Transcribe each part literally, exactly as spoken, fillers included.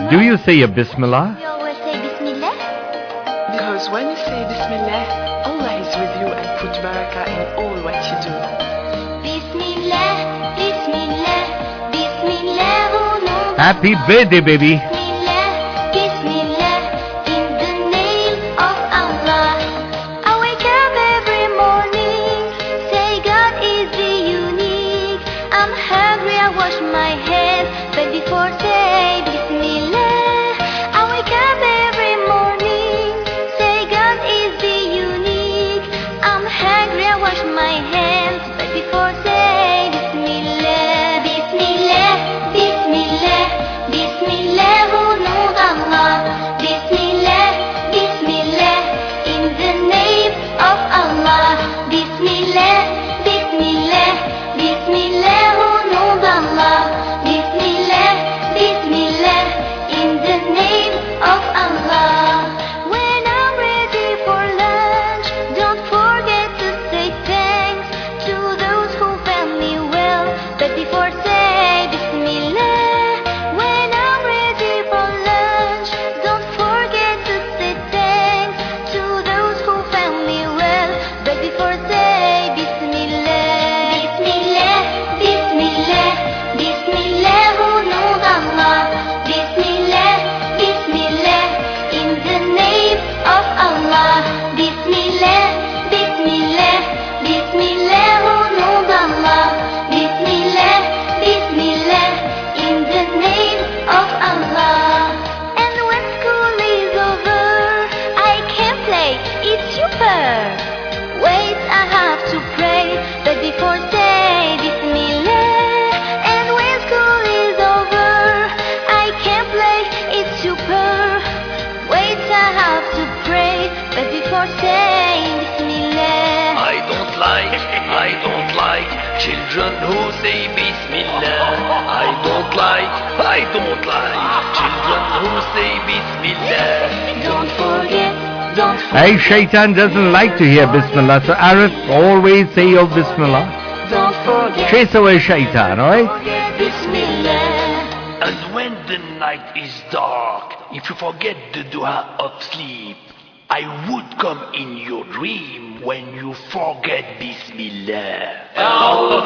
Do you say a Bismillah? You always say Bismillah? Because when you say Bismillah, Allah is with you and put barakah in all what you do. Bismillah, Bismillah, Bismillah, oh no. Happy birthday, baby. Bismillah, Bismillah, in the name of Allah. I wake up every morning, say God is the unique. I'm hungry, I wash my hands, but before say Bismillah. I wake up every morning, say God is the unique. I'm hungry, I wash my hands, but before say Bismillah. Bismillah, Bismillah, Bismillah, oh no Allah. Bismillah, Bismillah, in the name of Allah. Bismillah, Bismillah, Bismillah, oh no Allah. Bismillah, Bismillah, in the name of Allah. When I'm ready for lunch, don't forget to say thanks to those who found me well, but before say Bismillah. When I'm ready for lunch, don't forget to say thanks to those who found me well, but before say Bismillah. Bismillah, Bismillah, Bismillah, oh no Allah. Bismillah, Bismillah, in the name of Allah. Bismillah, Bismillah, Bismillah, oh no Allah. Bismillah, Bismillah, in the name of Allah. And when school is over, I can play, it's super. Wait, I have to pray, but before say Bismillah. And when school is over, I can play, it's super. Wait, I have to pray, but before saying Bismillah. I don't like, I don't like children who say Bismillah. I don't like, I don't like children who say Bismillah. Don't forget, don't Hey, Shaitan doesn't like to hear Bismillah, so Arif, always say your Bismillah. don't forget, Chase away Shaitan, alright? forget Bismillah. And when the night is dark, if you forget the dua of sleep, I would come in your dream when you forget Bismillah. أعوذ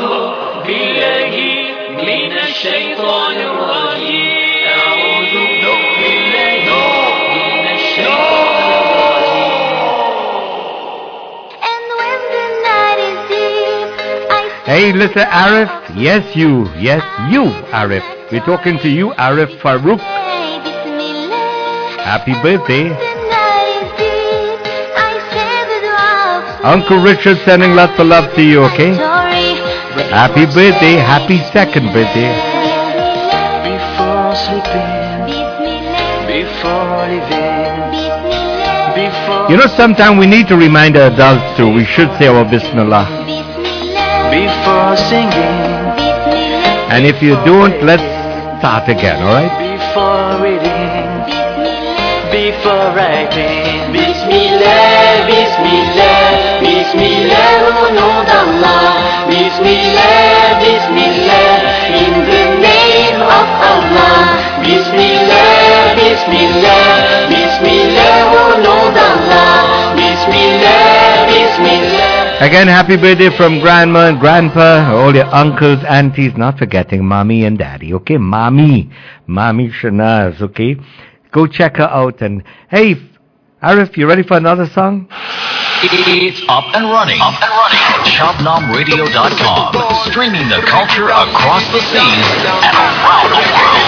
بالله من الشيطان الرجيم. أعوذ بالله من الشيطان And when the night is deep, I Hey, listen, Arif. Yes, you. Yes, you, Arif. We're talking to you, Arif Farouk. say Bismillah. Happy birthday. The night is deep, I say the dua of sleep. Uncle Richard sending lots of love to you, okay? Sorry, but Happy birthday. Happy second birthday. Before sleeping, Bismillah, before living, Bismillah, before You know, sometimes we need to remind our adults too. We should say our Bismillah. Bismillah, before singing, Bismillah, And if you don't, let's start again, alright? before reading, Bismillah, before writing. Bismillah, Bismillah, Bismillah, oh Lord Allah. Bismillah, Bismillah, in the name of Allah. Bismillah, Bismillah, Bismillah, oh Lord Allah. Bismillah, Bismillah. Again, happy birthday from Grandma and Grandpa, all your uncles, aunties, not forgetting Mommy and Daddy, okay? Mommy, Mommy Shanaz, okay? Go check her out and, hey, Arif, you ready for another song? It's up and running. Up and running. Shabnam Radio dot com. Streaming the culture across the seas and around the world.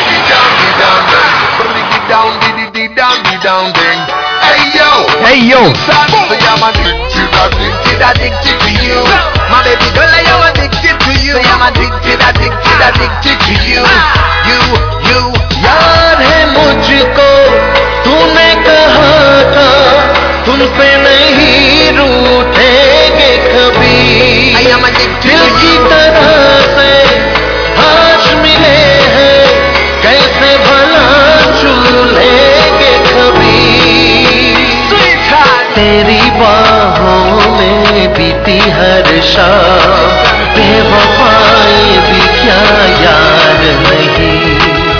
Hey yo, Hey, yo! son, so I'm addicted, addicted, addicted to you. My baby girl, I am addicted to you. So I'm addicted, addicted, addicted to you. You, you, याद है मुझको तूने कहा था तुमसे नहीं रूठेंगे कभी I am addicted दिल to की you. तरह से आज मिले हैं कैसे भला चूलेंगे कभी Sweetheart, तेरी बाहों में बीती हर शाम बेवफाई भी क्या याद नहीं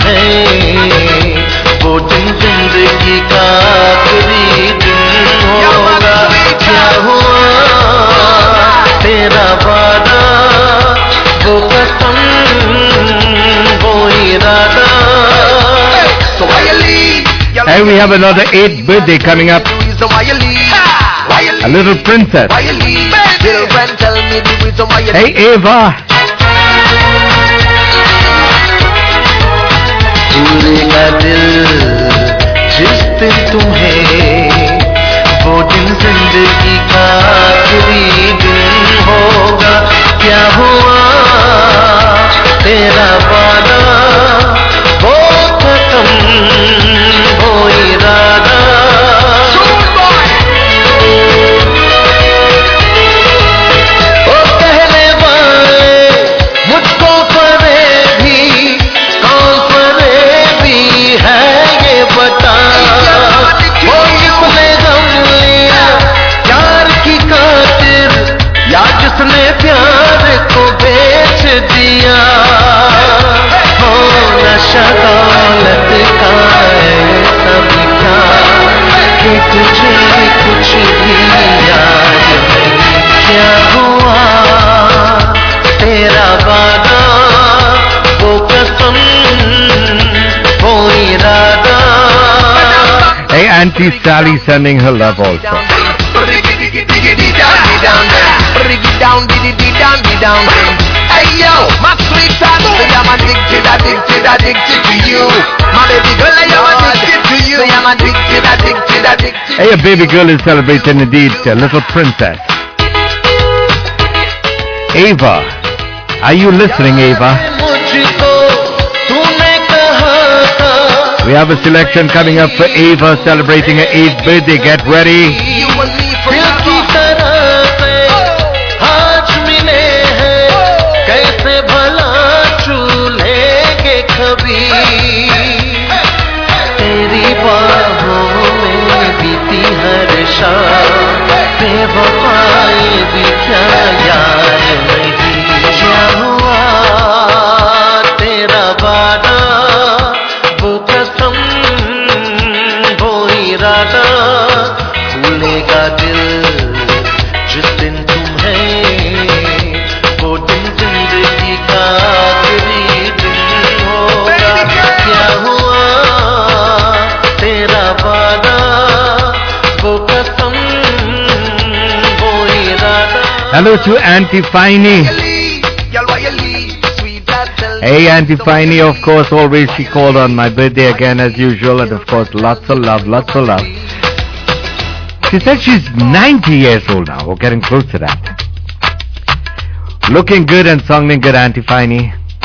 है, वो दिन जिंदगी का आखिरी दिन होगा। क्या हुआ तेरा वादा, वो कसम, वो इरादा। So why you leave? Hey, we have another eighth birthday coming up. So why you leave? Why you A little princess. Why you leave? Children, tell me the reason why you Hey, Eva. भूलेगा दिल जिस दिन तुम्हें, वो दिन जिंदगी का आखिरी दिन होगा। क्या हुआ तेरा वादा, वो कसम, वो इरादा। ओ कहने वाले मुझको फरेबी, कौन फरेबी है ये बता। वो किसने गम लिया प्यार की खातिर, या जिसने प्यार को बेच दिया। हो नशा दौलत का सब क्या, कि तुझे कुछ भी याद नहीं। क्या हुआ तेरा वादा, वो कसम, वो इरादा। Hey, Auntie Sally sending her love also. Hey yo, my sweetheart, say I'm addicted, addicted, addicted to you. My baby girl, I am addicted to you. Say I'm addicted, addicted, addicted. Hey, a baby girl is celebrating indeed, a little princess. Ava, are you listening, Ava? मुझको तूने कहा था, We have a selection coming up for Ava celebrating her eighth birthday. Get ready. You and me दिल की forever. तरह से आज मिले हैं, कैसे भला छू लेंगे कभी। तेरी बाहों में बीती हर शाम, बेवफाई भी क्या याद नहीं। क्या हुआ तेरा वादा, वो कसम, वो इरादा। भूलेगा दिल जिस दिन तुम्हें, वो दिन जिंदगी का आखिरी दिन होगा। क्या हुआ तेरा वादा, वो कसम, वो इरादा। Hello to Auntie Finey. Girl, why you leave? Sweetheart, tell me. Hey, Auntie Finey, of course, always she called on my birthday again as usual, and of course, lots of love, lots of love. She said she's ninety years old now, or getting close to that. Looking good and sounding good, Auntie Finey.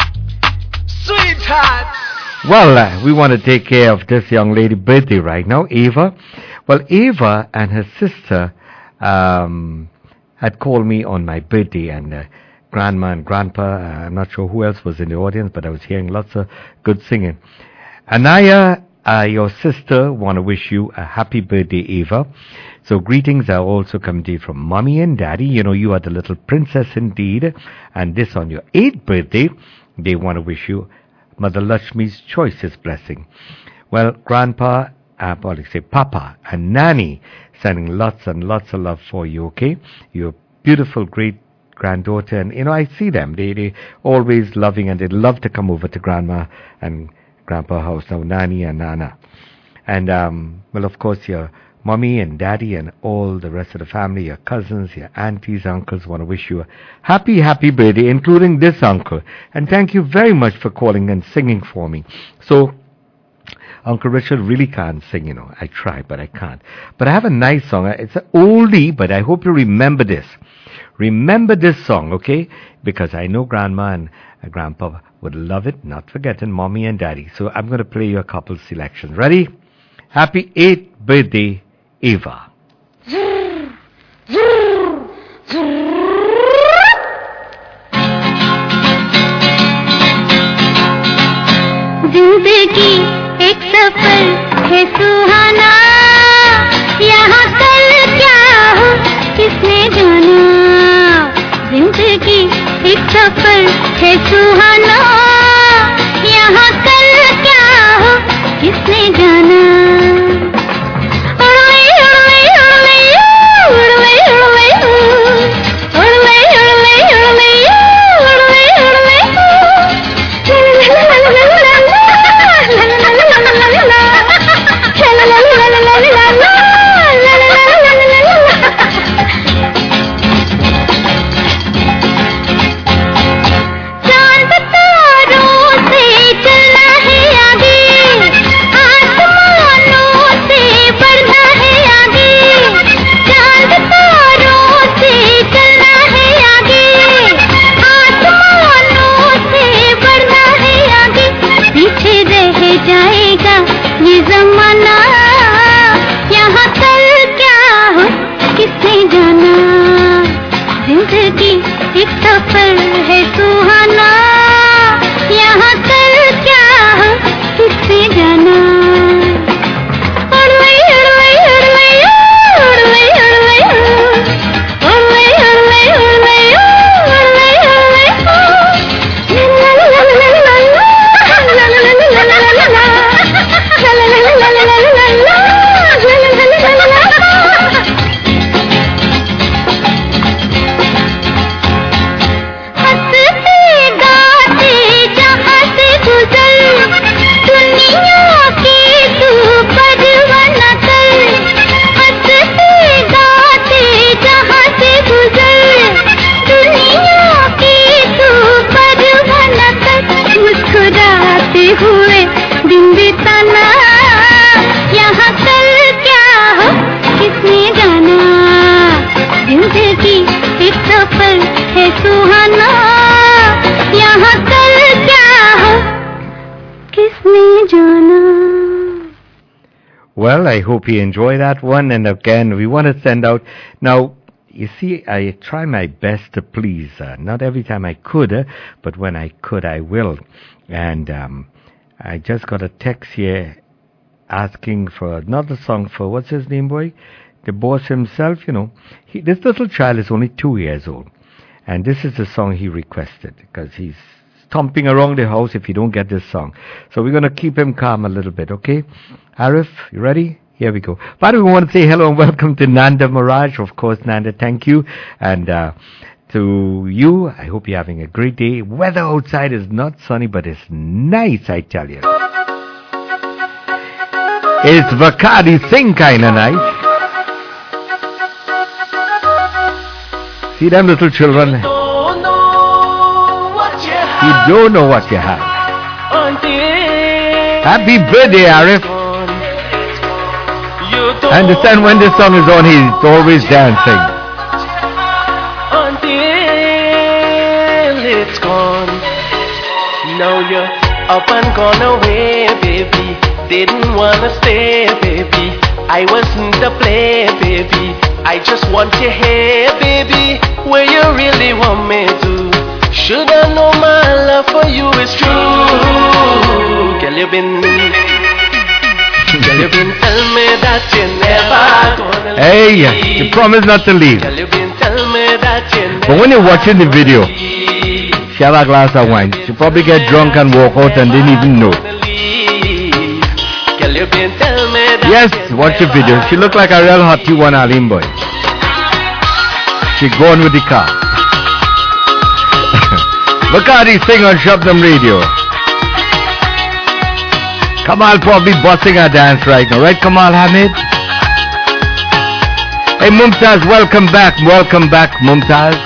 Sweetheart. Well, uh, we want to take care of this young lady birthday right now, Eva. Well, Eva and her sister um, had called me on my birthday, and uh, grandma and grandpa, uh, I'm not sure who else was in the audience, but I was hearing lots of good singing. Anaya, uh, your sister, want to wish you a happy birthday, Eva. So greetings are also coming to you from mommy and daddy. You know, you are the little princess indeed. And this on your eighth birthday, they want to wish you Mother Lakshmi's choicest blessing. Well, grandpa, uh, well, say papa and nanny, sending lots and lots of love for you, okay? You're a beautiful, great granddaughter, and you know, I see them. They they always loving, and they love to come over to grandma and grandpa house now, nanny and nana. And um, well, of course, your mommy and daddy and all the rest of the family, your cousins, your aunties, uncles, want to wish you a happy, happy birthday, including this uncle. And thank you very much for calling and singing for me. So, Uncle Richard really can't sing, you know. I try, but I can't. But I have a nice song. It's an oldie, but I hope you remember this. Remember this song, okay? Because I know Grandma and uh, Grandpa would love it, not forgetting Mommy and Daddy. So I'm going to play you a couple selections. Ready? Happy eighth birthday, Eva. जिंदगी एक सफर है सुहाना, यहाँ कल क्या हो किसने जाना। जिंदगी एक सफर है सुहाना, यहाँ कल क्या जमाना यहाँ कल क्या हो किसने जाना जिंदगी एक सफर है सुहाना यहाँ कल क्या हो किसने जाना उड़वई उड़वई उड़वई उड़वई उड़वई उड़वई उड़वई उड़वई हुए दिन बिताना यहाँ कल क्या हो किसने जाना जिंदगी एक सफर है सुहाना यहाँ कल क्या हो किसने जाना. Well, I hope you enjoy that one. And again, we want to send out now. You see, I try my best to please. Uh, not every time I could, uh, but when I could, I will. And um, I just got a text here asking for another song for, what's his name, boy? The boss himself, you know. He, this little child is only two years old. And this is the song he requested because he's stomping around the house if you don't get this song. So we're going to keep him calm a little bit, okay? Arif, you ready? Here we go. By the way, we want to say hello and welcome to Nanda Mirage. Of course, Nanda, thank you. And uh, to you, I hope you're having a great day. Weather outside is not sunny, but it's nice, I tell you. It's Vakadi Singh kind of nice. See them little children? You don't know what you have. Happy birthday, Arif. I understand when this song is on, he's always dancing. Until it's gone. Now you're up and gone away, baby. Didn't wanna stay, baby. I wasn't to play, baby. I just want you here, baby. Where you really want me to. Should I know my love for you is true? Girl, you've been Girl, you been telling me that you're never gonna leave. Hey, you promised not to leave. Girl, you been telling me that you're never But when you're watching the video, she have a glass of wine. She probably get drunk and walk out and didn't even know. Girl, you been telling me that Yes, watch the video. She look like a real hot T one Alim boy. She gone with the car. Vakadi Singh on Shabnam Radio. Kamal probably bossing our dance right now, right Kamal Hamid? Hey Mumtaz, welcome back, welcome back Mumtaz.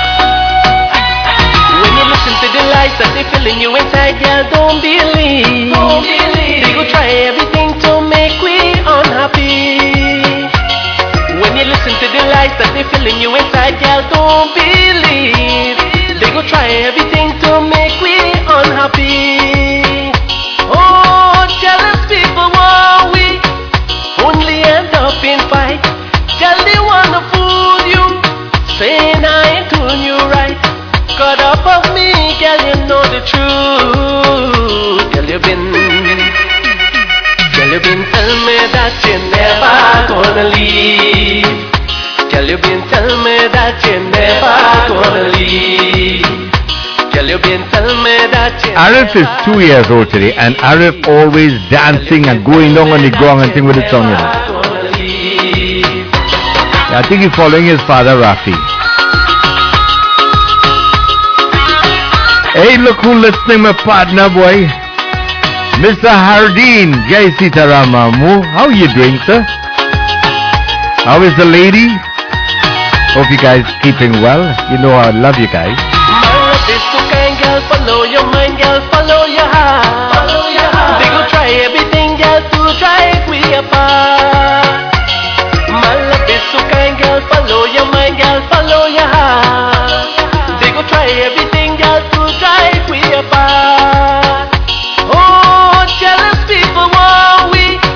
when you listen to the lies that they filling you inside, girl, don't believe. Don't believe. They go try everything to make we unhappy. When you listen to the lies that they filling you inside, girl, don't believe. They go try everything to make we unhappy. Oh, jealous people want we only end up in fight. Girl, they wanna fool you, saying I ain't doing you right. Caught up of me, girl, you know the truth. Girl, you been, girl, you been telling me that you're never gonna leave. Girl, you been telling me that you're never gonna leave. Girl, you been telling me that you're Arif is two years old today and Arif always dancing and going down on the ground and thing with the song, you know. gonna leave. I think he's following his father Rafi. Hey, look who listening, my partner boy. Mister Hardeen, Jai Sitaram Mamu. How you doing, sir? How is the lady? Hope you guys keeping well. You know I love you guys. My love is so kind, girl. Follow your mind, girl. Follow your heart. Follow your heart. They go try everything, girl, to drive we apart. My love is so kind, girl. Follow your mind, girl. Follow your heart. They go try everything, girl, to drive we apart. Oh, jealous people want we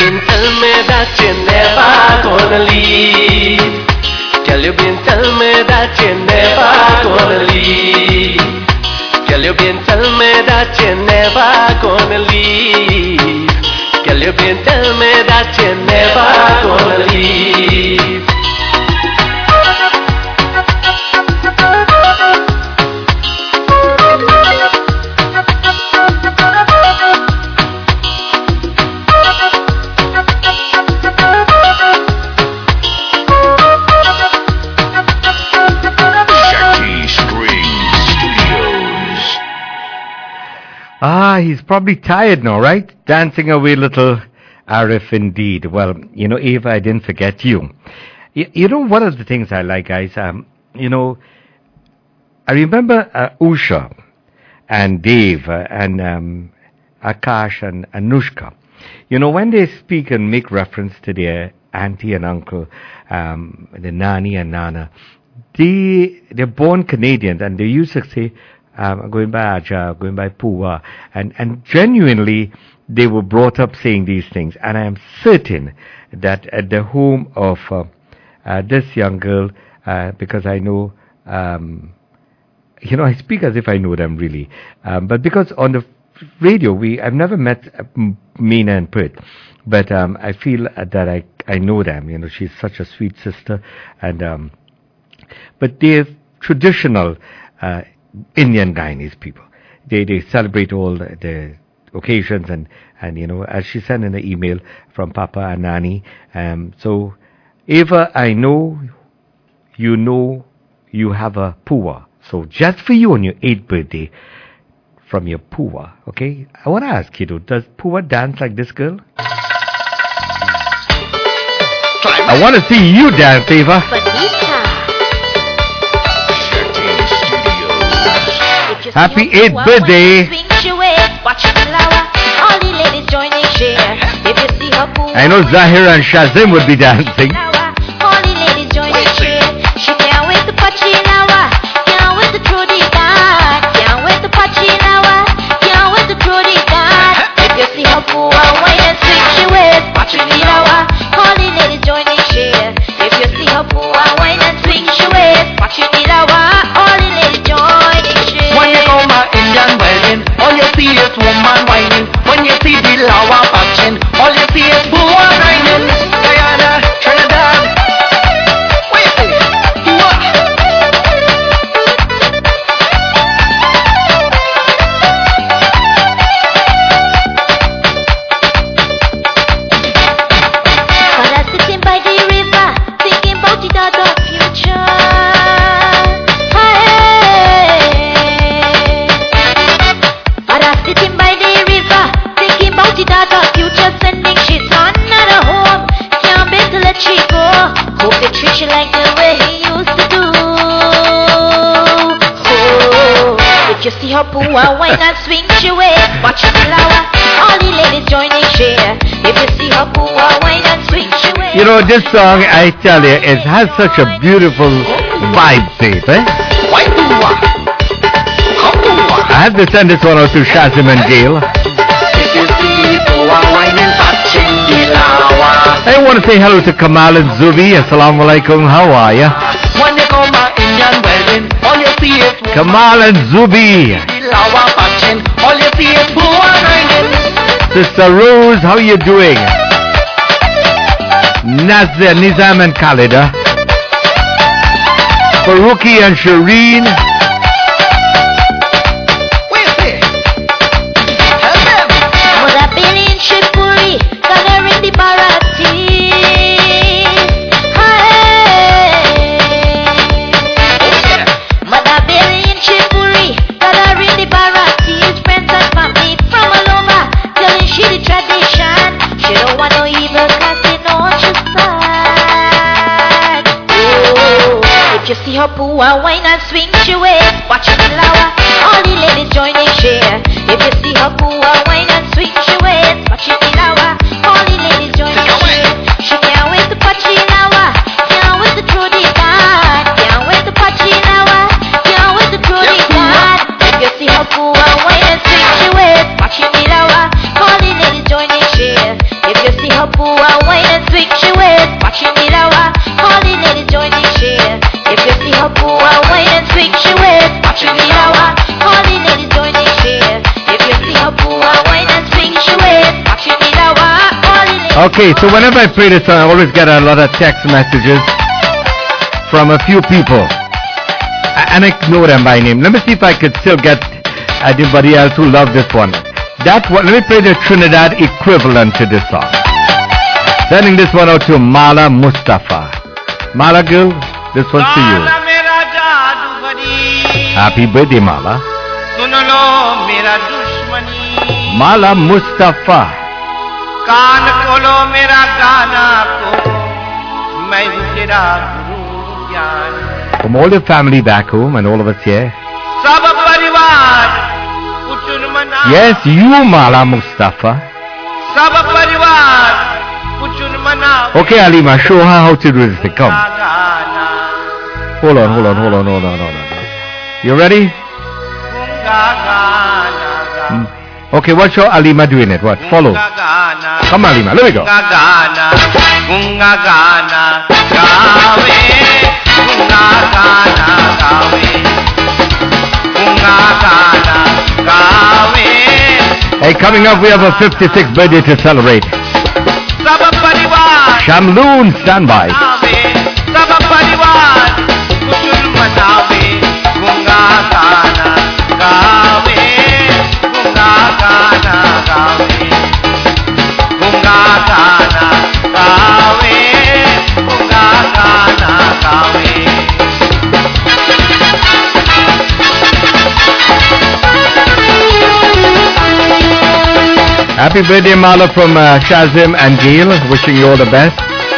been telling me that you're never gonna leave. Girl, you been telling me that you're never gonna leave. Girl, you been telling me that you're never gonna leave. Girl, you been telling me that you're never gonna leave. Ah, he's probably tired now, right? Dancing away, little Arif, indeed. Well, you know, Eva, I didn't forget you. You, you know, one of the things I like, guys, um, you know, I remember uh, Usha and Dave uh, and um, Akash and Anushka. You know, when they speak and make reference to their auntie and uncle, um, the Nani and Nana, they, they're born Canadians, and they used to say, Um, going by Aja, going by Puwa, and, and genuinely they were brought up saying these things. And I am certain that at the home of uh, uh, this young girl, uh, because I know, um, you know, I speak as if I know them really, um, but because on the radio, we I've never met uh, Meena and Pert, but um, I feel that I I know them. You know, she's such a sweet sister, and um, but they're traditional. Uh, Indian Guyanese people. They they celebrate all the, the occasions, and, and you know, as she sent in the email from Papa and Nani. Um, so, Eva, I know you know you have a puwa. So just for you on your eighth birthday, from your puwa, okay? I want to ask you, though, does puwa dance like this girl? I want to see you dance, Eva. Happy eighth birthday! I know Zahir and Shazim would be dancing. Woman whining, when you see the lawa patching, all you see is Bua grinding. Guyana, Trinidad, what you say? Bua. But I'm sitting by the river, thinking about the other future. Sitting by the river, thinking about the data future, sending shit on not a home. Can't bear to let she go. Hope they treat you like the way he used to do. Oh, if you see her puwa, why not swing she way? Watch the flower, all the ladies joining share. If you see her puwa, why not swing she way? You know, this song, I tell you, it has such a beautiful vibe to it, eh? Why puwa? I have to send this one out to Shazim and Gail. I want to say hello to Kamal and Zubi. Assalamu alaikum. How are ya? Kamal and Zubi. Sister Rose, how you doing? Nazir, Nizam and Khalida. Faruqi and Shireen. See her puwa, why not swing she way? Watch the flower, all the ladies joining share. If you see her puwa, why not swing she way? Watch the flower, all the ladies joining share. She can't wait to patch the flower, can't wait to throw the card, can't wait to patch the flower, can't wait to throw the card. If you see her puwa, why not swing she way? Watch the flower, all the ladies joining share. If you see her puwa, Okay, so whenever I play this song, I always get a lot of text messages from a few people. And I know them by name. Let me see if I could still get anybody else who loves this one. That one, let me play the Trinidad equivalent to this song. Sending this one out to Mala Mustafa. Mala girl, this one's to you. Happy birthday, Mala. Mala Mustafa. कान खोलो मेरा गाना को मैं हूँ तेरा गुरु ज्ञान. From all your family back home and all of us here. सब परिवार कुचुन मना. Yes, you Mala Mustafa. सब परिवार कुचुन मना. Okay, Alima, show her how to do this thing. Come. Hold on, hold on, hold on, hold on, hold on. You ready? Mm. Okay, what's your Alima doing it? What? Follow. Come on, Alima, let me go. Gunga gana gawe, gunga gana gawe, gunga gana gawe. Hey, coming up, we have a fifty-sixth birthday to celebrate. Sab parivar Shamloon, stand by. Sab parivar kuchul manawe, gunga gana gawe. Gana gawe, gunga gana gawe, gunga gana gawe. Happy birthday, Mala, from uh, Shazim and Gail. Wishing you all the best.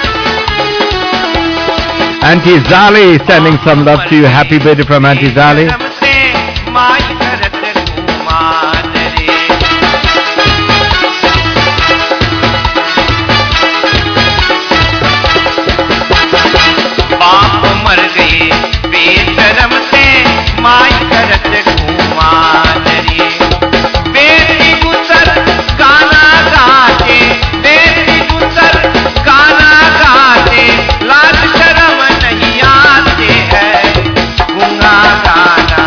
Auntie Zali sending some love to you. Happy birthday from Auntie Zali. Gana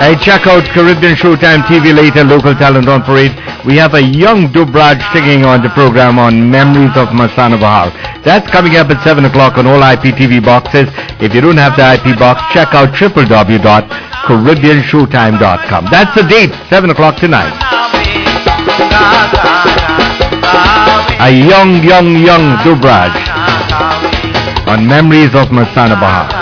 Hey, check out Caribbean Showtime T V later, local talent on parade. We have a young Dubraj singing on the program on Memories of Masana Bahar. That's coming up at seven o'clock on all I P T V boxes. If you don't have the I P box, check out w w w dot caribbean showtime dot com. That's the date, seven o'clock tonight. A young, young, young Dubraj on Memories of Masana Bahar.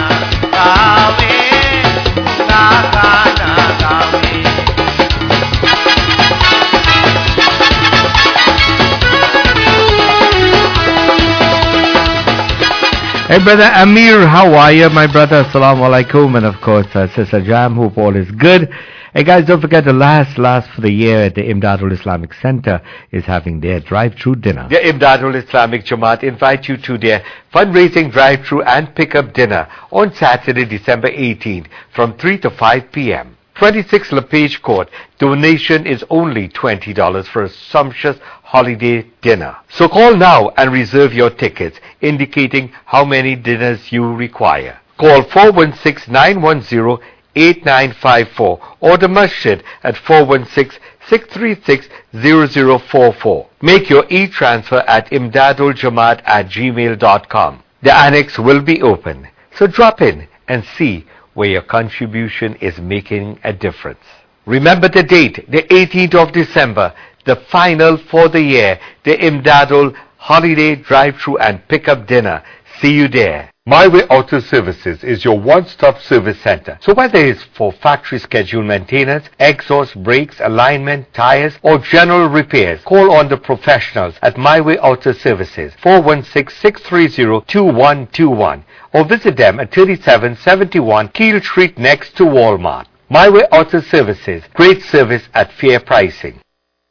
Hey brother Amir, how are you, my brother? Assalamu alaikum. And of course, uh, Sister Jam, hope all is good. Hey guys, don't forget the last, last for the year at the Imdadul Islamic Center is having their drive-through dinner. The Imdadul Islamic Jamaat invite you to their fundraising drive-through and pick-up dinner on Saturday, December eighteenth from three to five p.m. twenty-six LePage Court. Donation is only twenty dollars for a sumptuous holiday dinner. So call now and reserve your tickets, indicating how many dinners you require. Call four one six, nine one zero, eight nine five four or the masjid at four one six, six three six, zero zero four four. Make your e-transfer at imdaduljamaat at gmail dot com. The annex will be open, so drop in and see where your contribution is making a difference. Remember the date, the eighteenth of December, the final for the year, the Imdadul Holiday Drive-Thru and Pickup Dinner. See you there. My Way Auto Services is your one-stop service center. So whether it's for factory schedule maintenance, exhaust, brakes, alignment, tires, or general repairs, call on the professionals at My Way Auto Services, four one six, six three zero, two one two one, or visit them at thirty-seven seventy-one Keel Street next to Walmart. My Way Auto Services, great service at fair pricing.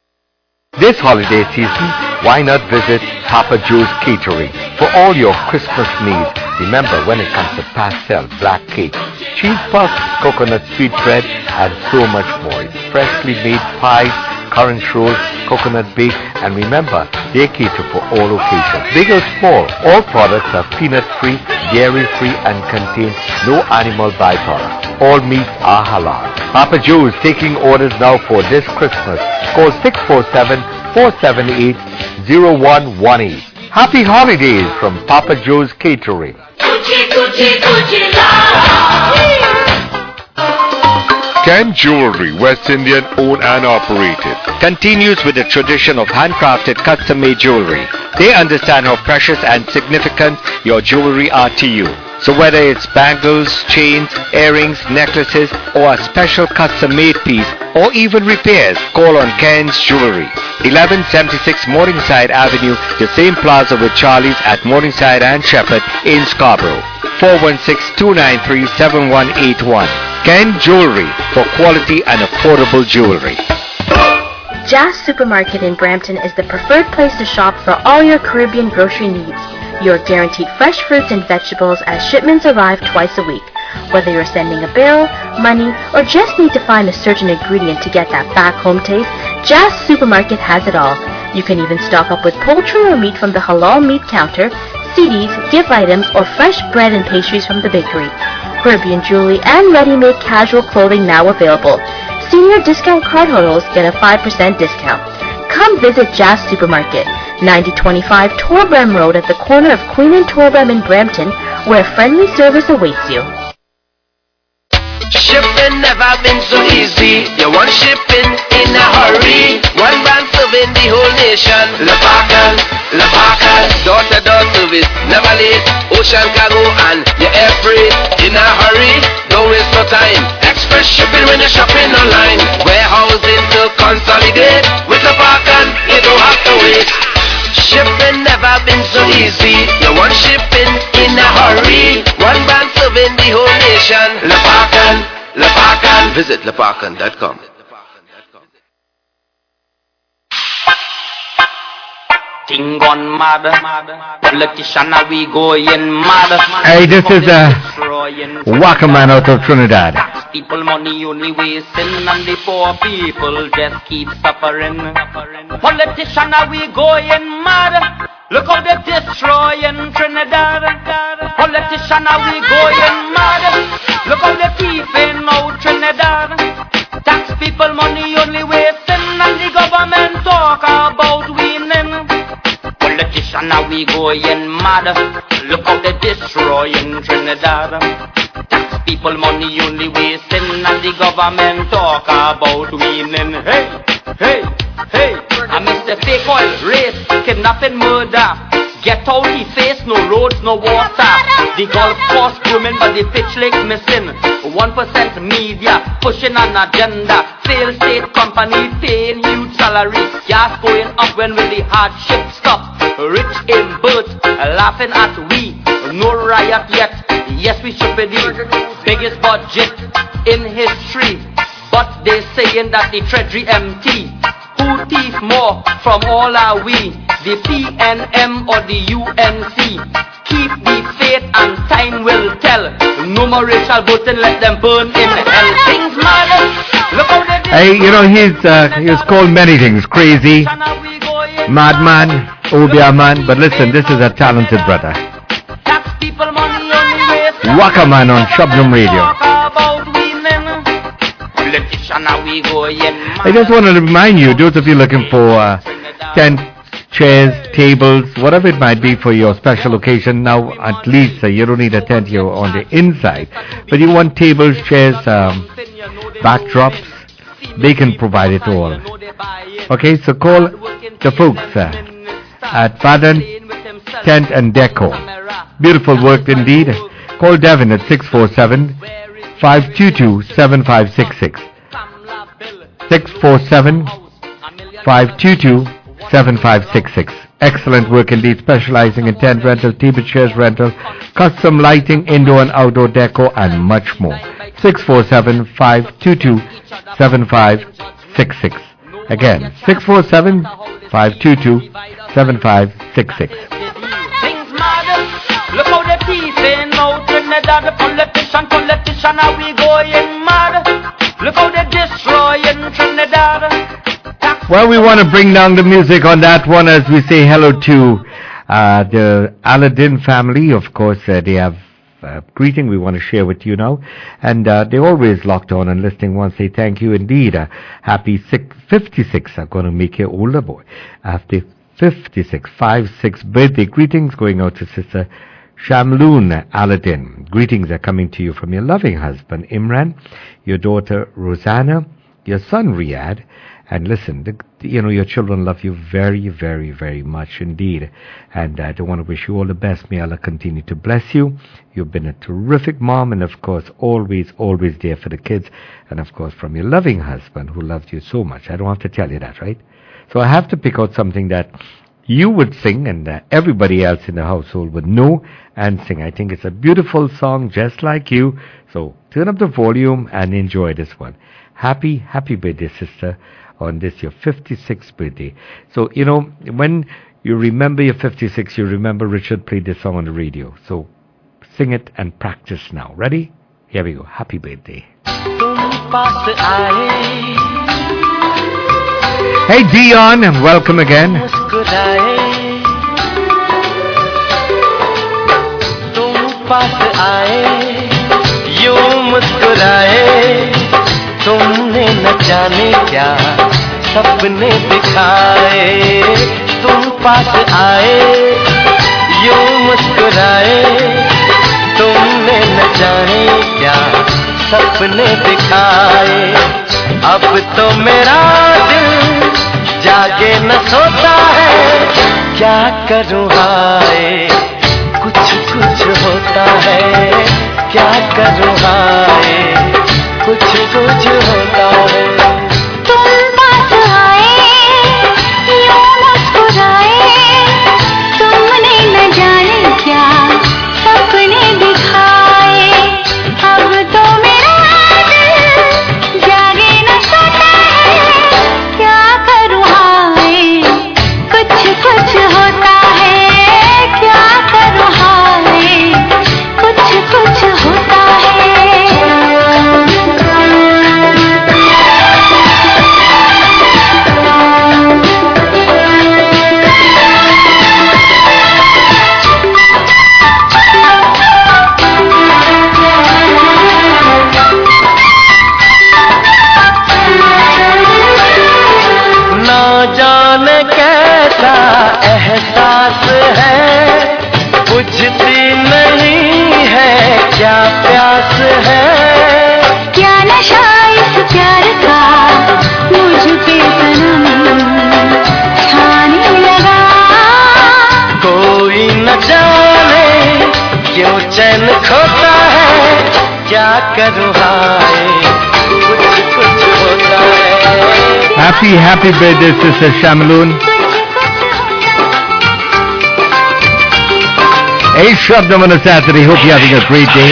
This holiday season, why not visit Papa Joe's Catering for all your Christmas needs. Remember, when it comes to pastel, black cake, cheese puffs, coconut sweet bread, and so much more. Freshly made pies, currant rolls, coconut bake, and remember, they cater for all occasions. Big or small, all products are peanut-free, dairy-free, and contain no animal byproducts. All meats are halal. Papa Joe's taking orders now for this Christmas. Call six four seven, four seven eight, zero one one eight. Happy holidays from Papa Joe's Catering. Ken Jewelry, West Indian owned and operated, continues with the tradition of handcrafted custom-made jewelry. They understand how precious and significant your jewelry are to you. So whether it's bangles, chains, earrings, necklaces, or a special custom-made piece, or even repairs, call on Ken's Jewelry. eleven seventy-six Morningside Avenue, the same plaza with Charlie's at Morningside and Shepherd in Scarborough. four one six, two nine three, seven one eight one. Ken Jewelry for quality and affordable jewelry. Jazz Supermarket in Brampton is the preferred place to shop for all your Caribbean grocery needs. You're guaranteed fresh fruits and vegetables as shipments arrive twice a week. Whether you're sending a bill, money, or just need to find a certain ingredient to get that back-home taste, Jazz Supermarket has it all. You can even stock up with poultry or meat from the halal meat counter, C Ds, gift items, or fresh bread and pastries from the bakery. Caribbean jewelry and ready-made casual clothing now available. Senior discount card holders get a five percent discount. Come visit Jazz Supermarket, ninety twenty-five Torbram Road at the corner of Queen and Torbram in Brampton, where friendly service awaits you. Shipping never been so easy. You want shipping in a hurry. One brand serving the whole nation. Lepacan, Lepacan, door-to-door service, never late. Ocean cargo and your air freight in a hurry. Don't waste no time. Express shipping when you're shopping online. Warehousing to consolidate. With Lepacan, you don't have to wait. Shipping never been so easy. You want shipping in a hurry. One brand serving the whole nation. Lepacan, Lepacan. Visit lepacan dot com. Thing gone mad. Politician, we going mad. Hey, this is a Wakaman out of Trinidad. People money only wasting and the poor people just keep suffering. Politician, we going mad. Look how they're destroying Trinidad. Politician, are we going mad? Look how they're thieving out Trinidad. Tax people money only wasting, and the government talk about winning. Politician, are we going mad? Look how they're destroying Trinidad. Tax people money only wasting, and the government talk about winning. Hey, hey, hey, I miss the fake oil race, kidnapping, murder. Get out the face, no roads, no water. The golf course booming, but the pitch lake missing. One percent media pushing an agenda. Failed state company paying huge salary. Gas going up when will the hardship stop? Rich in birth, laughing at we. No riot yet. Yes, we should be the biggest budget in history. But they saying that the treasury empty. Who thief more from all are we? The P N M or the U N C? Keep the faith and time will tell. No more racial voting, let them burn in hell. Things matter. Look how they. Hey, you know, he's uh, he's called many things. Crazy, madman, Obia man. But listen, this is a talented brother. Waka Man on Shabnam Radio. I just want to remind you, those of you looking for uh, tents, chairs, tables, whatever it might be for your special occasion. Now, at least uh, you don't need a tent here on the inside, but you want tables, chairs, um, backdrops. They can provide it all. Okay, so call the folks uh, at Baden Tent and Deco. Beautiful work indeed. Call Devin at six four seven, five two two, seven five six six. six four seven, five two two, seven five six six. Excellent work indeed, specializing in tent rental, table chairs rental, custom lighting, indoor and outdoor deco, and much more. six four seven, five two two, seven five six six. Again, six four seven, five two two, seven five six six. Look how they're thieving out Trinidad. The politician, politician, are we going mad? Look how they're destroying Trinidad. Well, we want to bring down the music on that one as we say hello to uh, the Aladdin family. Of course, uh, they have a greeting we want to share with you now. And uh, they're always locked on and listening. Want to say thank you indeed. Uh, happy fifty-six. I'm going to make you older boy. After fifty-six, five, six birthday greetings going out to Sister Shamloon Aladdin. Greetings are coming to you from your loving husband Imran, your daughter Rosanna, your son Riyadh, and listen, the, you know, your children love you very, very, very much indeed, and I want to wish you all the best. May Allah continue to bless you. You've been a terrific mom, and of course always, always there for the kids, and of course from your loving husband who loved you so much. I don't have to tell you that, right? So I have to pick out something that you would sing and uh, everybody else in the household would know and sing. I think it's a beautiful song just like you. So turn up the volume and enjoy this one. Happy, happy birthday, sister, on this your fifty-sixth birthday. So, you know, when you remember your fifty-six, you remember Richard played this song on the radio. So sing it and practice now. Ready? Here we go. Happy birthday. Hey Dion, welcome again. तुमने न जाने क्या सपने दिखाए तुम पास आए यूं मुस्कुराए तुमने न जाने क्या सपने दिखाए अब तो मेरा दिल जागे न सोता है क्या करूं हाय कुछ कुछ होता है क्या करूं हाय कुछ कुछ होता है तुम पास आए यूं मुस्कुराए तुमने न जाने क्या सपने दिखाए अब तो मेरा दिल जागे न सोता है क्या करूं हाय कुछ कुछ होता है क्या करूं हाय कुछ कुछ होता है प्यास है, क्या नशा इस प्यार का मुझ पे सनम छाने लगा। कोई न जाने क्यों चैन खोता है, क्या करूँ हाय कुछ कुछ होता है। Happy, happy birthday, Sister Shamaloon. Hey, Shabdam on a Saturday. Hope you're having a great day.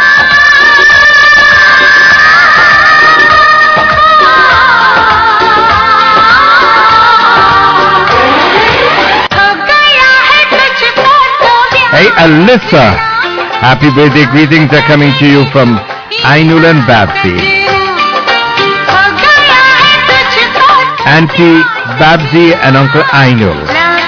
Hey, Alyssa. Happy birthday. Greetings are coming to you from Ainul and Babsy. Auntie Babsy and Uncle Ainul.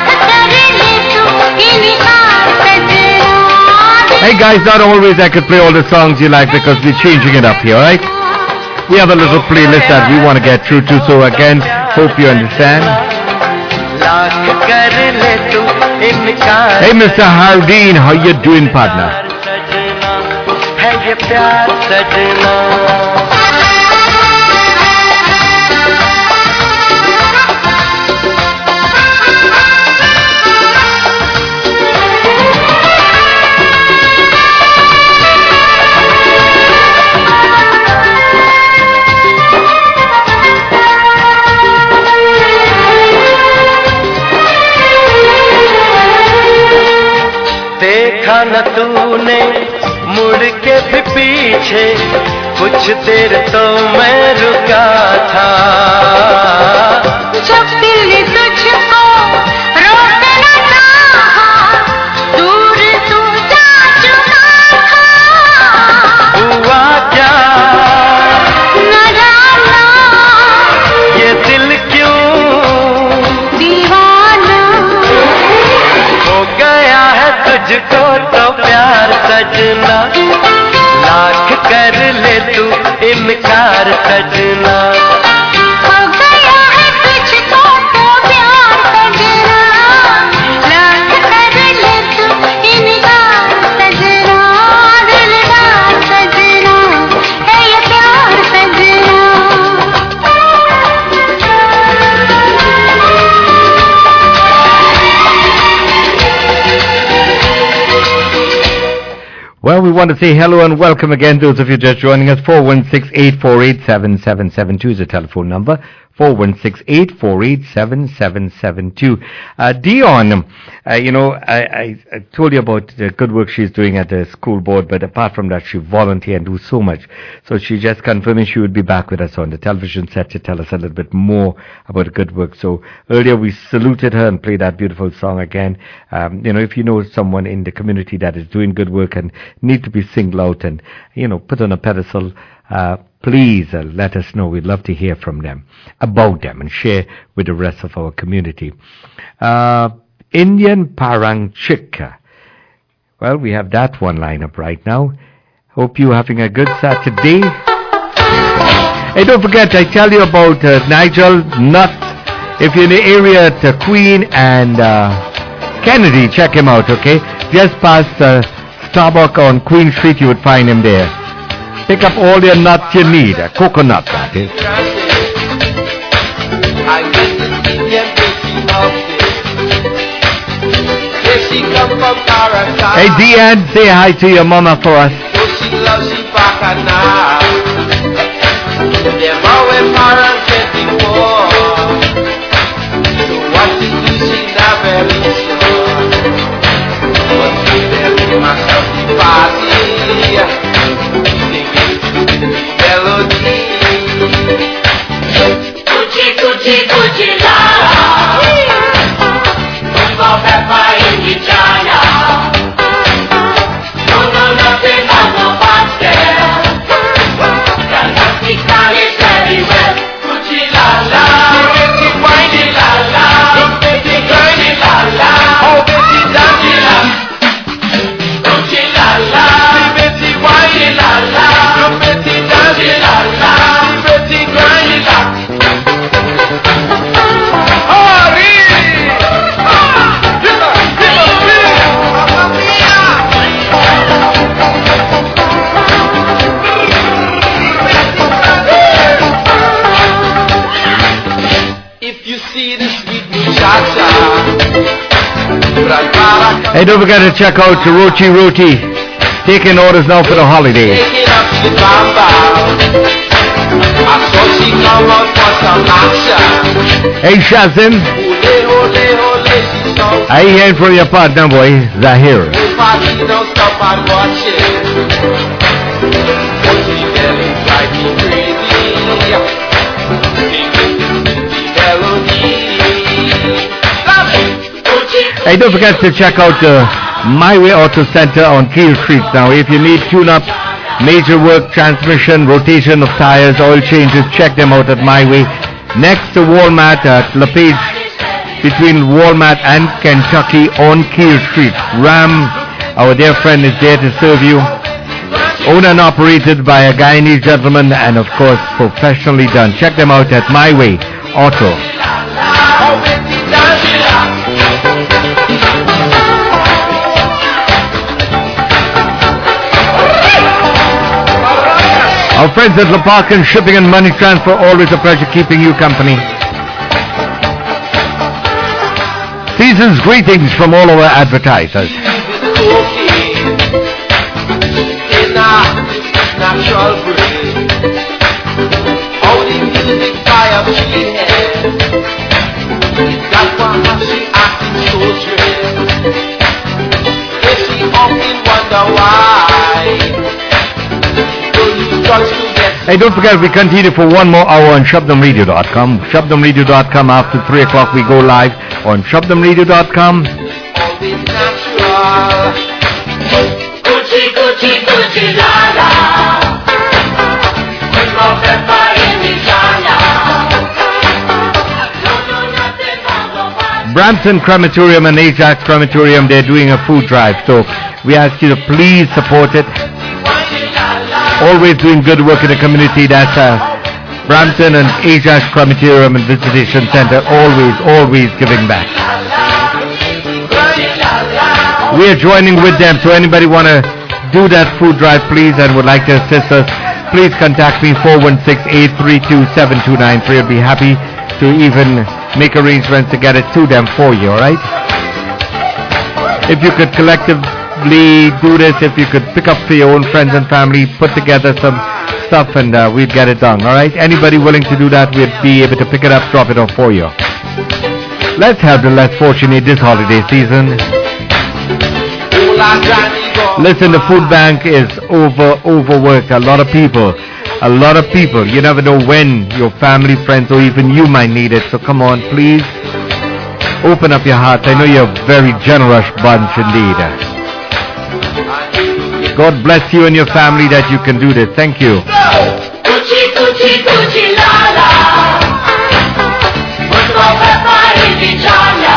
Hey guys, not always I could play all the songs you like because we're changing it up here, right? We have a little playlist that we want to get through to, so again, hope you understand. Hey Mister Hardeen, how you doing, partner? देखा न तूने मुड़ के भी पीछे, कुछ देर तो मैं रुका था। जब दिल ने तुझको रोकना चाहा, दूर तू जा चुका था। हुआ क्या न जाना ये दिल क्यों दीवाना हो गया है तुझको तो प्यार सजना, लाख कर ले तू इनकार सजना। हो गया है तुझको तो प्यार सजना, लाख कर ले तू इनकार सजना। दिलदार सजना है ये प्यार सजना। Well, we want to say hello and welcome again, those of you just joining us. four one six, eight four eight, seven seven seven two is the telephone number. four one six, eight four eight, seven seven seven two. Uh, Dion, uh, you know, I, I, I told you about the good work she's doing at the school board, but apart from that, she volunteers and do so much. So she just confirming she would be back with us on the television set to tell us a little bit more about the good work. So earlier we saluted her and played that beautiful song again. Um, you know, if you know someone in the community that is doing good work and need to be singled out and, you know, put on a pedestal, uh, please uh, let us know. We'd love to hear from them, about them, and share with the rest of our community. Uh, Indian Parang Chikka. Well, we have that one lineup right now. Hope you're having a good Saturday. Hey, don't forget, I tell you about uh, Nigel Nutt. If you're in the area at uh, Queen and uh, Kennedy, check him out, okay? Just past uh, Starbucks on Queen Street, you would find him there. Pick up all your nuts you need, a coconut that is. Hey Deanne, say hi to your mama for us. Gucci, Gucci, Gucci, la. Bungo pepper in the China. No, no, nothing, no pastel. Fantastic colors everywhere. Hey, don't forget to check out Roti Roti. Taking orders now for the holidays. Taking up the bamba. I saw she come out for some action. Hey, Shazim. Ole, ole, ole, she saw. I hear from your partner, boy, Zahir. The party don't stop and watch it. What she telling drive me crazy. Singing the melody. Hey, don't forget to check out the My Way Auto Center on Keel Street now. If you need tune-up, major work, transmission, rotation of tires, oil changes, check them out at My Way. Next to Walmart at LaPage, between Walmart and Kentucky on Keel Street. Ram, our dear friend, is there to serve you. Owned and operated by a Guyanese gentleman and, of course, professionally done. Check them out at My Way Auto. Our friends at Leparkin Shipping and Money Transfer, always a pleasure keeping you company. Season's greetings from all our advertisers. In a natural breeze, all the music fire she had. That's why she acting so dread. If she often wonder why. Hey, don't forget, we continue for one more hour on Shabdam Radio dot com. Shabdam Radio dot com, after three o'clock we go live on Shabdam Radio dot com. Gucci, Gucci, Gucci, la la. With more pepper in the jala. No, no, nothing but no. Brampton Crematorium and Ajax Crematorium, they're doing a food drive, so we ask you to please support it. Always doing good work in the community. That's uh, Brampton and Ajax Crematorium and Visitation Center. Always, always giving back. We are joining with them. So anybody want to do that food drive, please, and would like to assist us, please contact me, four one six, eight three two, seven two nine three. I'll be happy to even make arrangements to get it to them for you, all right? If you could collectively do this, if you could pick up for your own friends and family, put together some stuff, and uh, we'd get it done, all right? Anybody willing to do that, we'd be able to pick it up, drop it off for you. Let's help the less fortunate this holiday season. Listen, the food bank is over, overworked. A lot of people, a lot of people. You never know when your family, friends, or even you might need it. So come on, please, open up your hearts. I know you're a very generous bunch indeed. God bless you and your family that you can do this. Thank you. Gucci, Gucci, Gucci, la la. Put more pepper in the jala.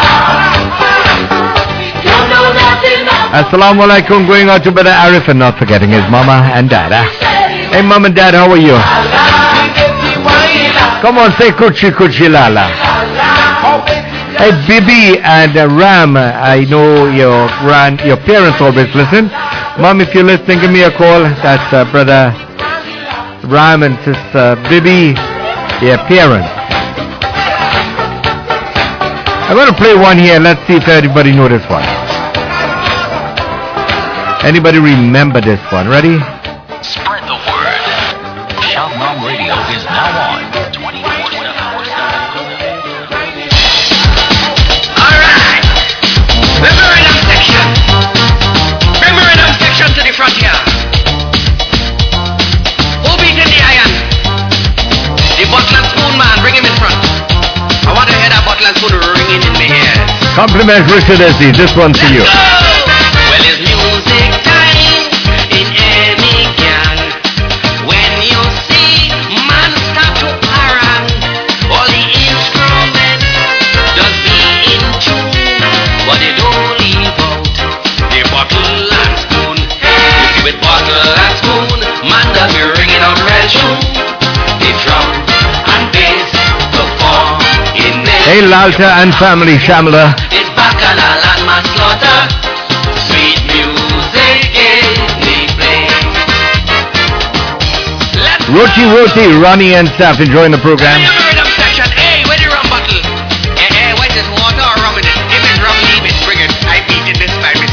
Don't know nothing about. Assalamu alaikum, going out to Brother Arif and not forgetting his mama and dada. Hey, mom and dad, how are you? Come on, say Kuchi Kuchi Lala. Hey, Bibi and uh, Ram, I know your grand, your parents always listen. Mom, if you're listening, give me a call. That's uh, Brother Ram and Sister Bibi, their parents. I'm going to play one here. Let's see if everybody know this one. Anybody remember this one? Ready? Spread the word. Shabnam Radio is now on twenty-four seven. Alright. Remember rhythm section. Bring me rhythm section to the front here. Who beat in the iron? The bottle and spoon man, bring him in front. I want to hear that bottle and spoon ringing in my ears. Compliment Richard Essie. This one's for you. Well, it's music time in any gang. When you see man start to harangue, all the instruments just be in tune, but they don't leave out the bottle and spoon. You see with bottle and spoon, man does be ringing out red shoe. The drum and bass perform in there. Hey, Lalta and family, Shamla. It's bacchanal and manslaughter. Sweet music in the place. Let's Roti Roti, Ronnie and staff enjoying the program. Give me rhythm section. Hey, where the rum bottle? Eh, eh, what is this, water or rum in it? If it's rum, leave it, bring it. I beat in this by myself.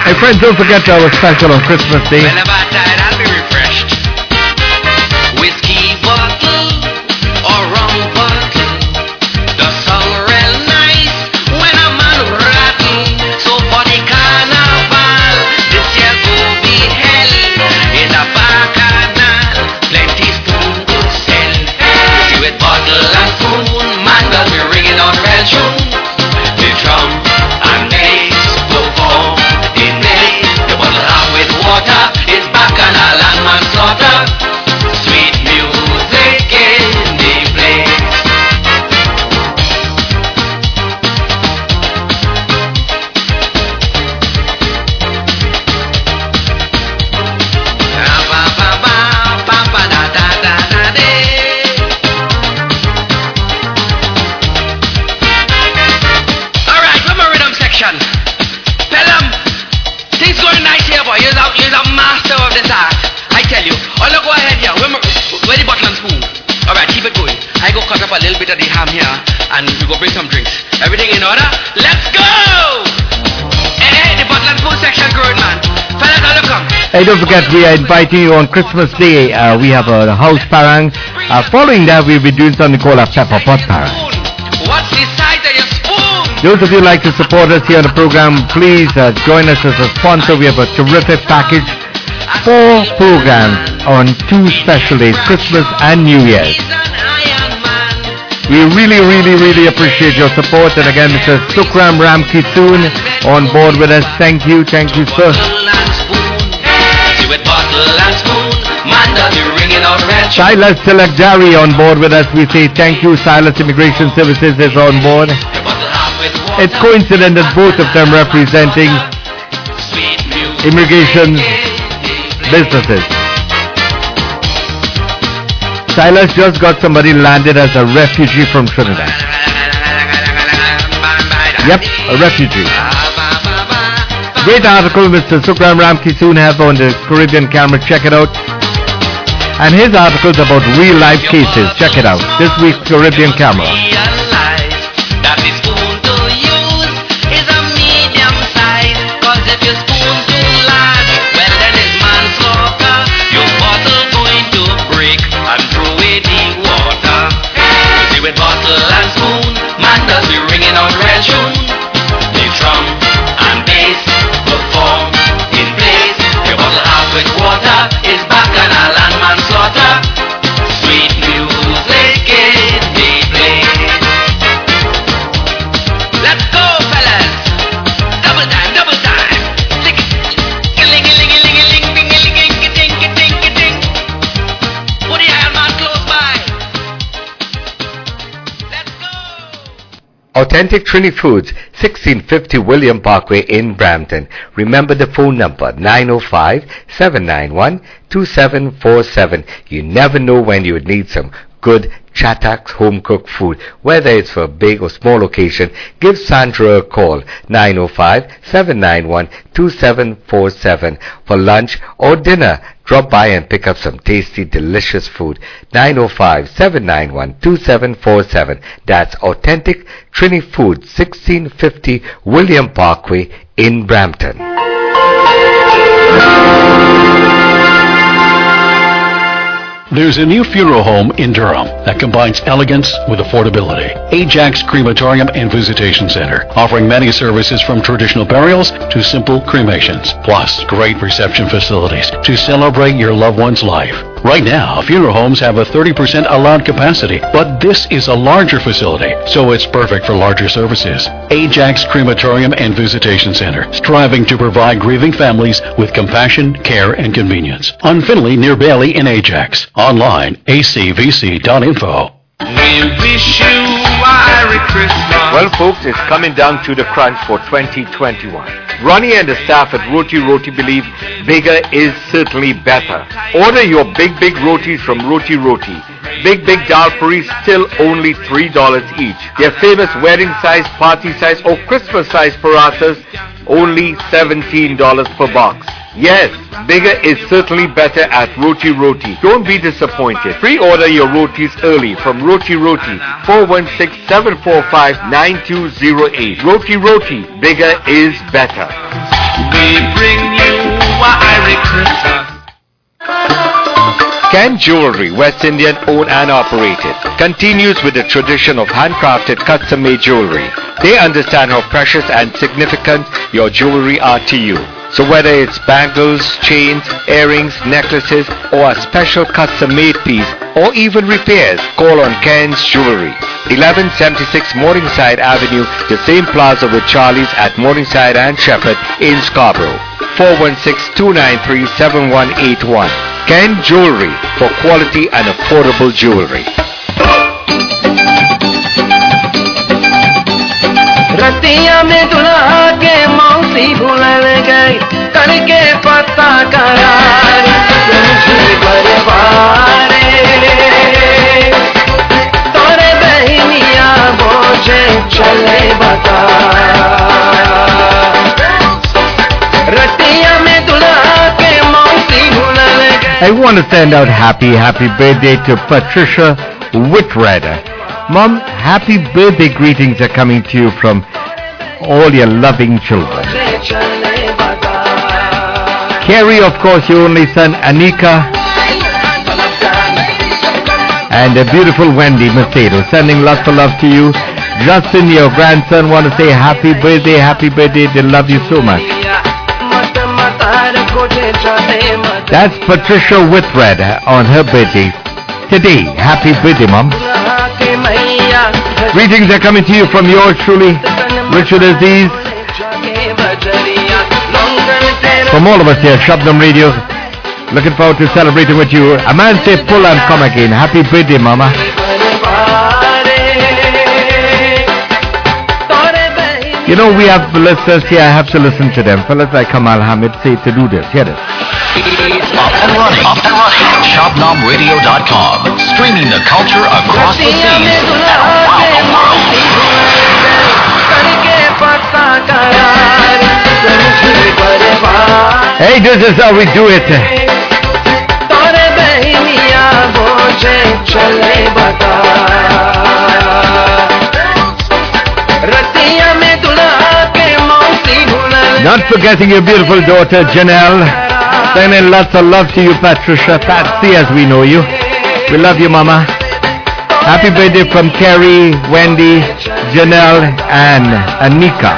Hey friends, don't forget our special on Christmas Day. Whenever I'm tired, I'll be refreshed. Whiskey bottle or rum bottle does sound real nice when a man rattle. So for the carnival, this year go be hell in a bacchanal. Plenty spoon to sell. See with bottle and spoon, man will be ringing out real tune. The drum and bass perform in May. The bottle half with water is bacchanal and manslaughter. Sweet music in the place. Ba ba ba ba ba da da da da de. All right, from a rhythm section. Tell 'em things going nice here, boy. You're a, you're a master of this art. I tell you. Oh, look, go ahead here. Where, my- where the bottle and spoon? All right, keep it going. I go cut up a little bit of the ham here, and we go bring some drinks. Everything in order? Let's go! Hey, hey, the bottle and spoon section, good man. Fellas, all come. Hey, don't forget, we are inviting you on Christmas Day. Uh, we have a house parang. Uh, following that, we'll be doing something called a pepper pot parang. What's the size of your spoon? Those of you who like to support us here on the program, please uh, join us as a sponsor. We have a terrific package. Four programs on two special days, Christmas and New Year's. We really, really, really appreciate your support. And again, Mister Sukram Ramkitsoon on board with us. Thank you, thank you, sir. See with bottle and spoon, man does be ringing out red. Silas Tilakjari on board with us. We say thank you. Silas Immigration Services is on board. It's coincident that both of them representing immigration businesses. Silas just got somebody landed as a refugee from Trinidad. Yep, a refugee. Great article Mister Sukram Ramkitsoon have on the Caribbean Camera. Check it out. And his article's about real life cases. Check it out. This week's Caribbean Camera. That the spoon to use is a medium size. Cause if your spoon too large, well then it's manslaughter. Your bottle going to break and throw away the water. You see with bottle and spoon, man does be ringing out red tune. The drum and bass perform in place. Your bottle half with water is bacchanal and manslaughter. Sweet music in the place. Let's go, fellas! Double time, double time! Tick, ling, ling, ling, ling, ling, ding, ling, ding, ding, ding, ding. Put the iron man close by. Let's go! Authentic Trini Foods, sixteen fifty William Parkway in Brampton. Remember the phone number, nine oh five, seven nine one, two seven four seven. You never know when you would need some good Chatax home-cooked food. Whether it's for a big or small occasion, give Sandra a call, nine oh five, seven nine one, two seven four seven. For lunch or dinner, drop by and pick up some tasty, delicious food, nine oh five, seven nine one, two seven four seven. That's Authentic Trini Food, sixteen fifty William Parkway in Brampton. There's a new funeral home in Durham that combines elegance with affordability. Ajax Crematorium and Visitation Center, offering many services from traditional burials to simple cremations, plus great reception facilities to celebrate your loved one's life. Right now, funeral homes have a thirty percent allowed capacity, but this is a larger facility, so it's perfect for larger services. Ajax Crematorium and Visitation Center, striving to provide grieving families with compassion, care, and convenience. On Finley near Bailey in Ajax. Online, a c v c dot info. We wish you Merry Christmas. Well, folks, it's coming down to the crunch for twenty twenty-one. Ronnie and the staff at Roti Roti believe bigger is certainly better. Order your big, big rotis from Roti Roti. Big, big dal puris still only three dollars each. Their famous wedding size, party size, or Christmas size parathas only seventeen dollars per box. Yes, bigger is certainly better at Roti Roti. Don't be disappointed. Pre-order your rotis early from Roti Roti, four one six, seven four five, nine two zero eight. Roti Roti, bigger is better. we bring you a Merry Christmas. Ken Jewelry, West Indian owned and operated, continues with the tradition of handcrafted custom-made jewelry. They understand how precious and significant your jewelry are to you. So whether it's bangles, chains, earrings, necklaces, or a special custom-made piece, or even repairs, call on Ken's Jewelry. eleven seventy-six Morningside Avenue, the same plaza with Charlie's at Morningside and Shepherd in Scarborough. four one six, two nine three, seven one eight one. Ken Jewelry for quality and affordable jewelry. Ratia में दुल्हा के मौसी भूलन गई करके पता करार समझी बरबारे तोरे बहनिया बोझे चले बता रतिया में दुल्हा के मौसी भूलन गई. I want to send out happy, happy birthday to Patricia Whitred. Mom, happy birthday greetings are coming to you from all your loving children. Carrie, of course, your only son, Anika, and a beautiful Wendy Macedo, sending lots of love to you. Justin, your grandson, want to say happy birthday, happy birthday. They love you so much. That's Patricia Whitred on her birthday today. Happy birthday, Mom. Greetings are coming to you from yours truly, Richard Aziz. From all of us here at Shabnam Radio, looking forward to celebrating with you. A man say pull and come again. Happy birthday, Mama. You know, we have listeners here, I have to listen to them. Fellas like Kamal Hamid say to do this. Hear this. Up and running, up and running. Shabnam Radio dot com, streaming the culture across the seas and around the world. Hey, this is how we do it. Not forgetting your beautiful daughter, Janelle. Sending lots of love to you, Patricia. Patsy, as we know you. We love you, Mama. Happy birthday from Carrie, Wendy, Janelle, and Anika.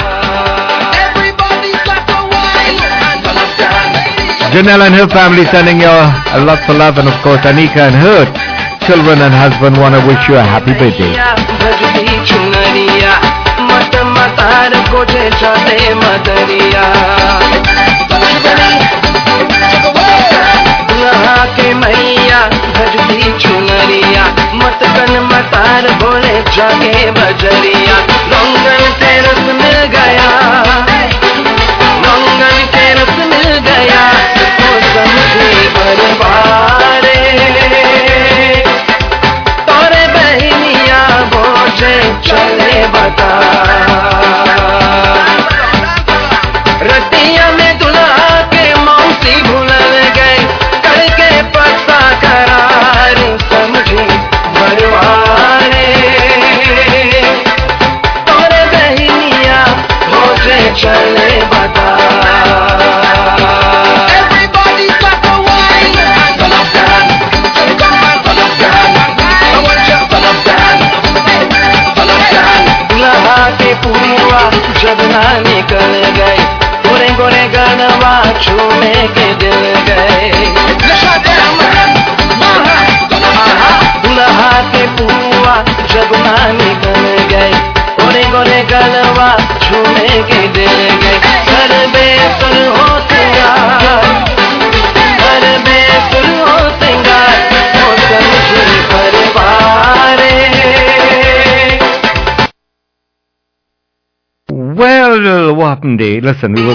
Janelle and her family sending you a lots of love, and of course Anika and her children and husband want to wish you a happy birthday. Well, what happened there? Listen, we were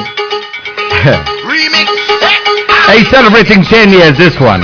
hey, celebrating ten years, this one.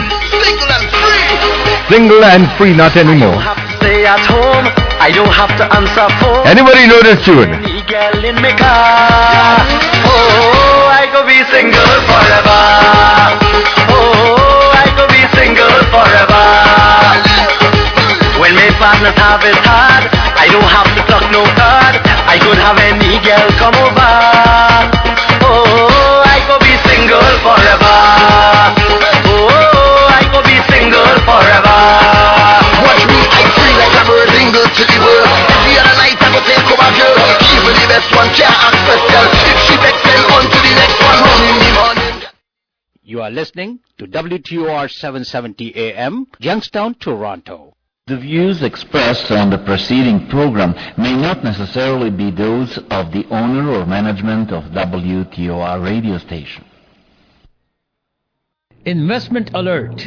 Single and free, not anymore. Stay at home, I don't have to answer phone. Anybody know this tune? Girl in my car. Oh, I go be single forever. Oh, I go be single forever. When my partners have it hard, I don't have to pluck no card. I could have any girl come over. Oh, I listening to W T O R seven seventy A M, Youngstown, Toronto. The views expressed on the preceding program may not necessarily be those of the owner or management of W T O R radio station. Investment alert.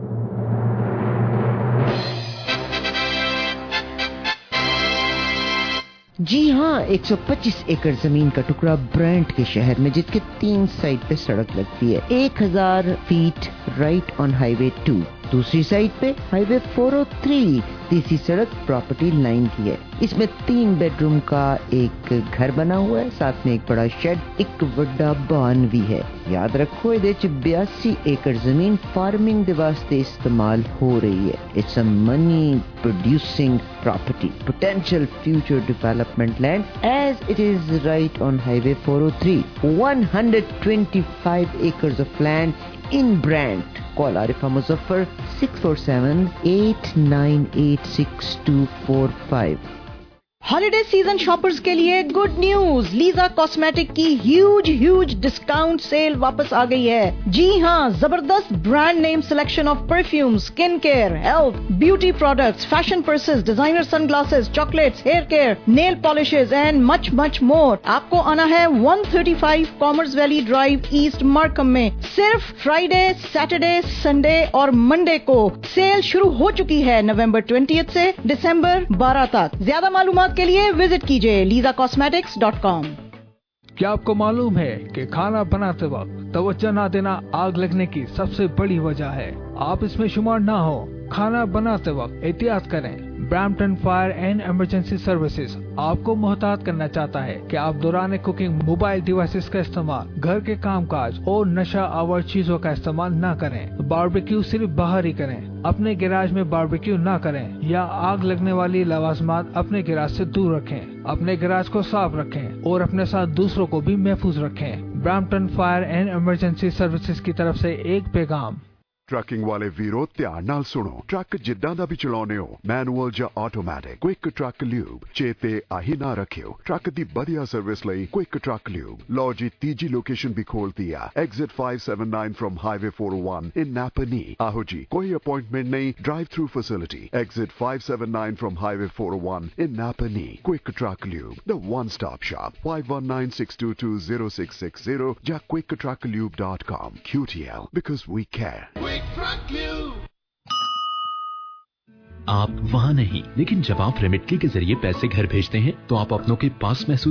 जी हाँ, एक सौ पच्चीस एकड़ जमीन का टुकड़ा brunt के शहर में, जिसके तीन साइड पे सड़क लगती है, एक हजार feet right on highway two, दूसरी साइड पे हाईवे फोर ओ थ्री, तीसरी सड़क प्रॉपर्टी लाइन की है। इसमें तीन बेडरूम का एक घर बना हुआ है, साथ में एक बड़ा शेड, एक बड़ा बान भी है। याद रखो, ये बयासी एकड़ जमीन फार्मिंग के वास्ते इस्तेमाल हो रही है। It's a money producing property, potential future development land, as it is right on highway four oh three, one hundred twenty-five acres of land in Brant. Call Arifa Muzaffar six four seven, eight nine eight six two four five. Holiday season shoppers के लिए good news, Lisa cosmetic की huge huge discount sale वापस आ गई है। जी हाँ, जबरदस्त brand name selection of perfume, skin care, health, beauty products, fashion purses, designer sunglasses, chocolates, hair care, nail polishes and much much more. आपको आना है one thirty-five Commerce Valley Drive, East Markham में। सिर्फ फ्राइडे, सैटरडे, संडे और Monday को। Sale शुरू हो चुकी है नवंबर ट्वेंटिएथ से दिसंबर बारह तक। ज्यादा मालूमात के लिए विजिट कीजिए लीजा कॉस्मेटिक्स डॉट कॉम। क्या आपको मालूम है कि खाना बनाते वक्त तवज्जो न देना आग लगने की सबसे बड़ी वजह है? आप इसमें शुमार ना हो। खाना बनाते वक्त एहतियात करें। Brampton fire and emergency services आपको मोहतात करना चाहता है कि आप दौरान कुकिंग मोबाइल डिवाइसेस का इस्तेमाल, घर के कामकाज और नशा आवर चीजों का इस्तेमाल न करें। बारबेक्यू सिर्फ बाहर ही करें। अपने गैराज में बारबेक्यू न करें या आग लगने वाली लवाजमात अपने गैराज से दूर रखें। अपने गैराज को साफ रखें और अपने साथ दूसरों को भी महफूज रखें। Brampton fire and emergency services की तरफ से एक पैगाम। ट्रकिंग वाले वीरो ध्यान नाल सुनो। ट्रक जिद्दां दा भी चलाउने हो, मैनुअल ਜਾਂ ਆਟੋਮੈਟਿਕ, क्विक ट्रक ल्यूब चेते आही ना रखियो। ट्रक दी बढ़िया सर्विस ਲਈ क्विक ट्रक ल्यूब। लो जी तीजी लोकेशन भी खोलती है, exit five seventy-nine from highway four oh one in Napanee. आहो जी, कोई अपॉइंटमेंट नहीं, drive through facility, exit five seventy-nine from highway four oh one in Napanee. Quick truck lube, the one stop shop, five one nine six two two zero six six zero या quick truck lube dot com। Q T L, because we care। आप वहाँ नहीं, लेकिन जब आप रेमिटली के जरिए पैसे घर भेजते हैं तो आप अपनों के पास महसूस